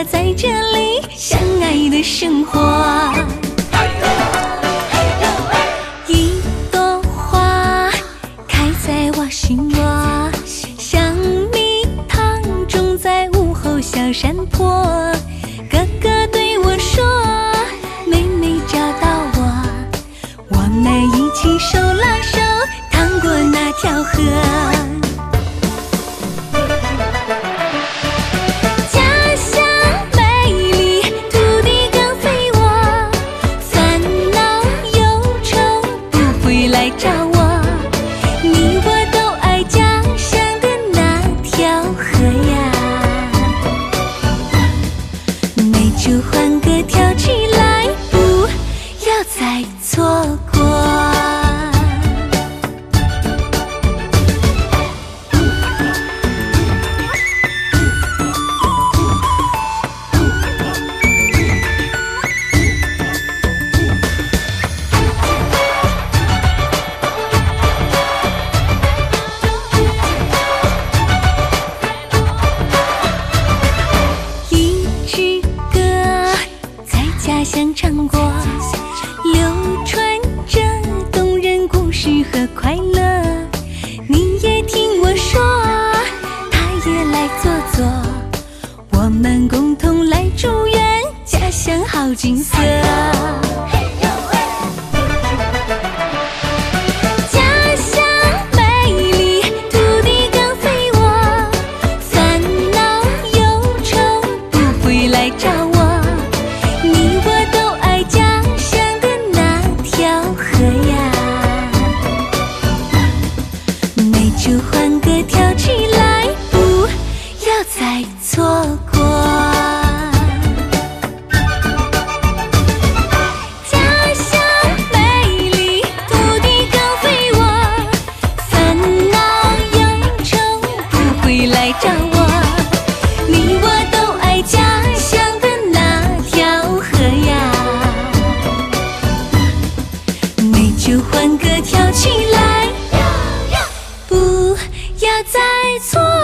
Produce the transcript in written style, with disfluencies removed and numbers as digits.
在这里相爱的生活。一朵花开在我心窝，像蜜糖种在午后小山坡。哥哥对我说，妹妹找到我，我们一起手拉手趟过那条河。就换个跳起来，不要再错过。家乡唱过，流传着动人故事和快乐。你也听我说，他也来坐坐，我们共同来祝愿家乡好景色。家乡美丽，土地更肥沃，烦恼忧愁不会来找我。你我都爱家乡的那条河呀，美就换个跳起来，不要再错过。家乡美丽，土地更肥沃，烦恼忧愁不会来找我。你我都爱家乡的那条河呀，美就换个跳起来，不要再错。